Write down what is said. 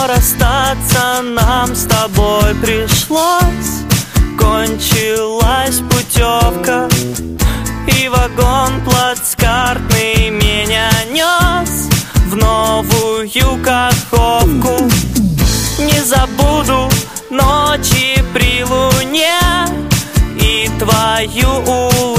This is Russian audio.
но расстаться нам с тобой пришлось. Кончилась путевка, и вагон плацкартный меня нес в новую Каховку. Не забуду ночи при луне и твою улыбку.